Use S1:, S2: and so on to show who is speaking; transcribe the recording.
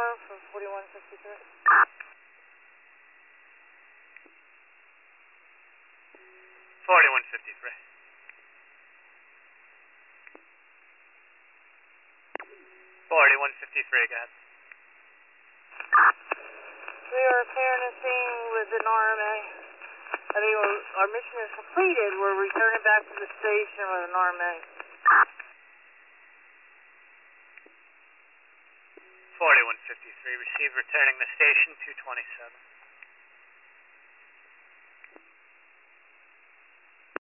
S1: for 4153.
S2: 4153. 4153, go ahead.
S1: We are repairing the scene with an RMA. Our mission is completed. We're returning back to the station with an RMA.
S2: 4153, receive returning the station 227.